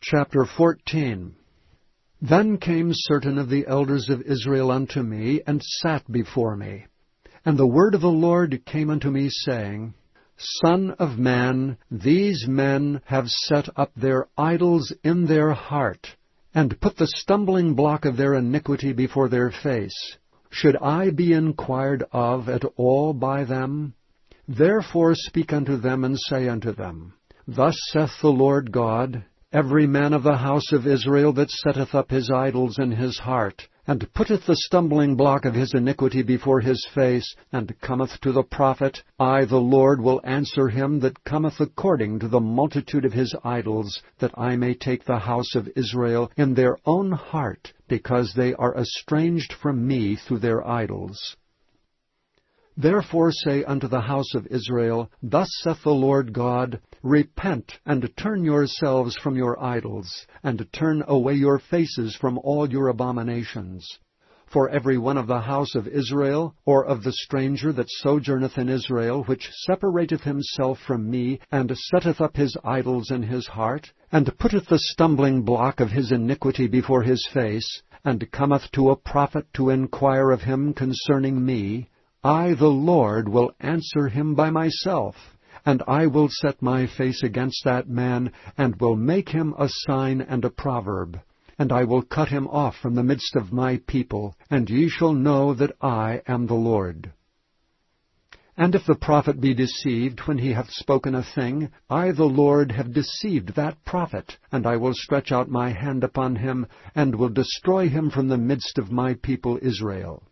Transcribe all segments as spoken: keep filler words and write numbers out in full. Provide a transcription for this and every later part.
Chapter fourteen. Then came certain of the elders of Israel unto me, and sat before me. And the word of the Lord came unto me, saying, Son of man, these men have set up their idols in their heart, and put the stumbling block of their iniquity before their face. Should I be inquired of at all by them? Therefore speak unto them, and say unto them, Thus saith the Lord God, Every man of the house of Israel that setteth up his idols in his heart, and putteth the stumbling block of his iniquity before his face, and cometh to the prophet, I the Lord will answer him that cometh according to the multitude of his idols, that I may take the house of Israel in their own heart, because they are estranged from me through their idols. Therefore say unto the house of Israel, Thus saith the Lord God, Repent, and turn yourselves from your idols, and turn away your faces from all your abominations. For every one of the house of Israel, or of the stranger that sojourneth in Israel, which separateth himself from me, and setteth up his idols in his heart, and putteth the stumbling block of his iniquity before his face, and cometh to a prophet to inquire of him concerning me, I, the Lord, will answer him by myself, and I will set my face against that man, and will make him a sign and a proverb. And I will cut him off from the midst of my people, and ye shall know that I am the Lord. And if the prophet be deceived when he hath spoken a thing, I, the Lord, have deceived that prophet, and I will stretch out my hand upon him, and will destroy him from the midst of my people Israel.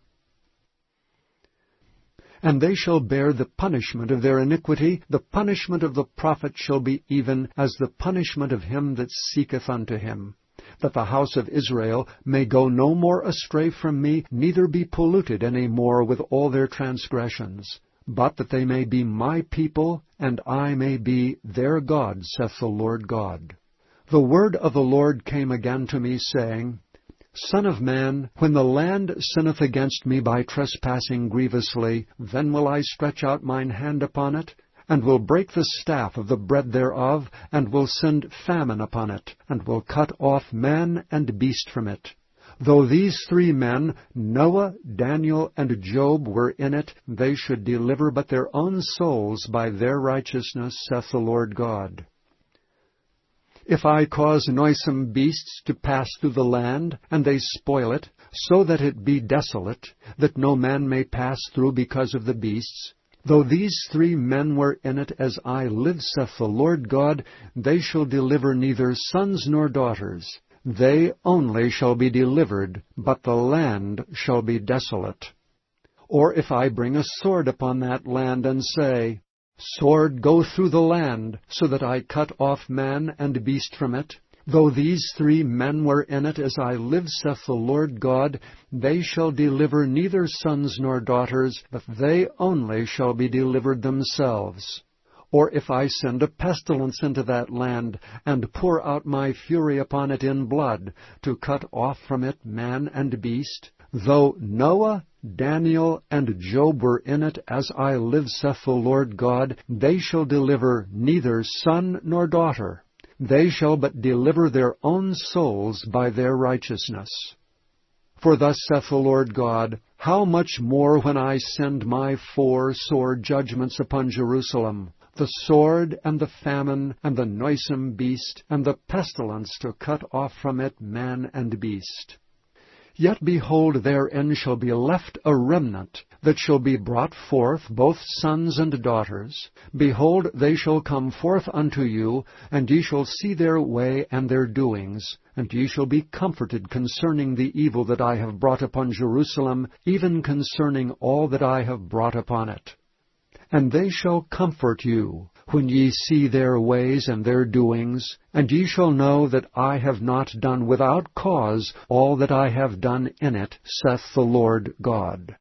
And they shall bear the punishment of their iniquity. The punishment of the prophet shall be even as the punishment of him that seeketh unto him, that the house of Israel may go no more astray from me, neither be polluted any more with all their transgressions, but that they may be my people, and I may be their God, saith the Lord God. The word of the Lord came again to me, saying, Son of man, when the land sinneth against me by trespassing grievously, then will I stretch out mine hand upon it, and will break the staff of the bread thereof, and will send famine upon it, and will cut off man and beast from it. Though these three men, Noah, Daniel, and Job, were in it, they should deliver but their own souls by their righteousness, saith the Lord God. If I cause noisome beasts to pass through the land, and they spoil it, so that it be desolate, that no man may pass through because of the beasts, though these three men were in it, as I live, saith the Lord God, they shall deliver neither sons nor daughters. They only shall be delivered, but the land shall be desolate. Or if I bring a sword upon that land, and say, Sword, go through the land, so that I cut off man and beast from it. Though these three men were in it, as I live, saith the Lord God, they shall deliver neither sons nor daughters, but they only shall be delivered themselves. Or if I send a pestilence into that land, and pour out my fury upon it in blood, to cut off from it man and beast, though Noah, Daniel, and Job were in it, as I live, saith the Lord God, they shall deliver neither son nor daughter. They shall but deliver their own souls by their righteousness. For thus saith the Lord God, How much more when I send my four sore judgments upon Jerusalem, the sword, and the famine, and the noisome beast, and the pestilence to cut off from it man and beast. Yet behold, therein shall be left a remnant, that shall be brought forth, both sons and daughters. Behold, they shall come forth unto you, and ye shall see their way and their doings, and ye shall be comforted concerning the evil that I have brought upon Jerusalem, even concerning all that I have brought upon it. And they shall comfort you, when ye see their ways and their doings, and ye shall know that I have not done without cause all that I have done in it, saith the Lord God.